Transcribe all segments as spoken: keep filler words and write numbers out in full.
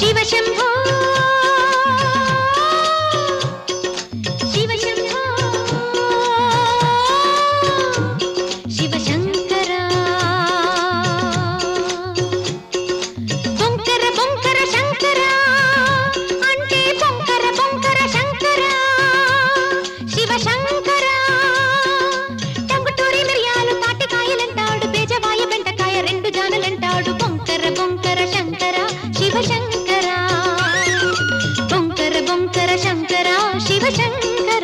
శివ శంభో శివ శంభో శివ శంకర బొంకర బొంకర శంకర అంటే బొంకర బొంకర శంకర శివ శంకర టంగుటూరి మిరియాలు తాటికాయలంటాడు బేజవాయ బెండకాయ రెండు జానలంటాడు బొంకర బొంకర శంకర శివ శంకర బొంకర బొంకర శంకర శివ శంకర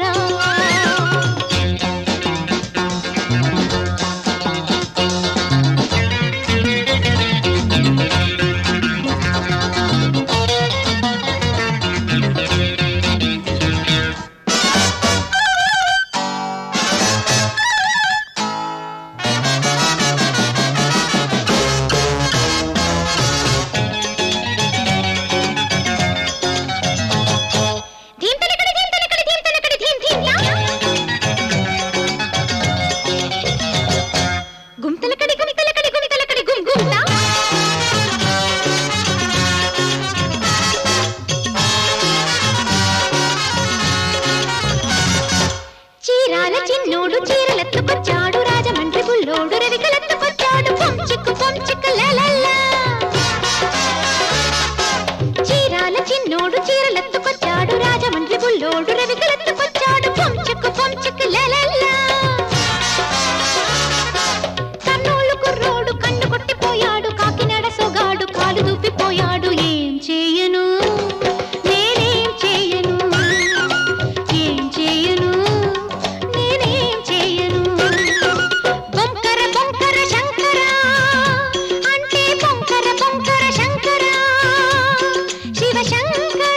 చీరాల చిన్నోడు చీరలెత్తుకొచ్చాడు రాజమండ్రి బుల్లోడు రవికలెత్తుకొచ్చాడు పొంచిక్కు పొంచిక్కు లలల్లా చీరాల చిన్నోడు చీరలెత్తుకొచ్చాడు రాజమండ్రి బుల్లోడు రవికలెత్తుకొచ్చాడు పొంచిక్కు పొంచిక్కు లలల్లా కన్నోళ్ళు కుర్రోడు కన్ను కొట్టిపోయాడు కాకినాడ సొగాడు కాలు దూపిపోయాడు ఏం చేయను నేనేం చేయను ఏం చేయను నేనేం చేయను బొంకర బొంకర శంకర అంటే బొంకర బొంకర శంకర శివ శంకర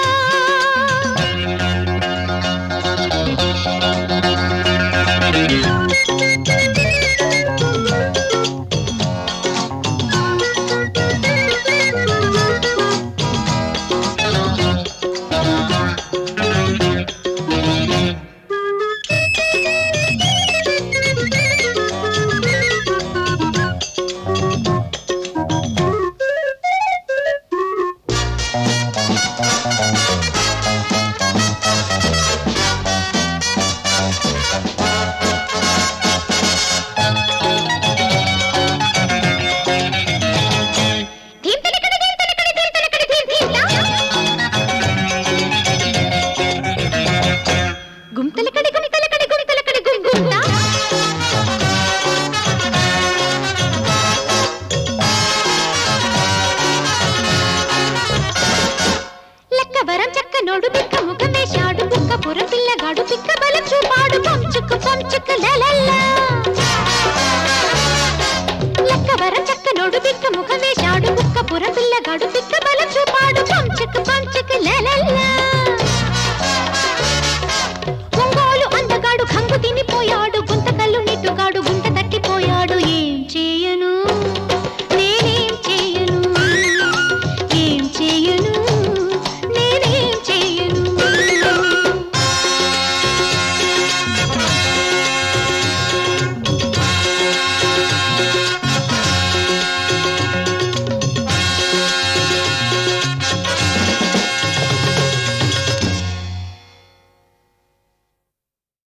గుంతలకడి గుంతలకడి గుంతలకడి గుంగుంట లక్కవరం చక్కనోడు పిక్క ముఖమేశాడు బుక్కపురం పిల్లగాడు పిక్క బలం చూపాడు పొంచుకు పొంచుకు లలల్లా లక్కవరం చక్కనోడు పిక్క ముఖమేశాడు బుక్కపురం పిల్లగాడు పిక్క బలం చూపాడు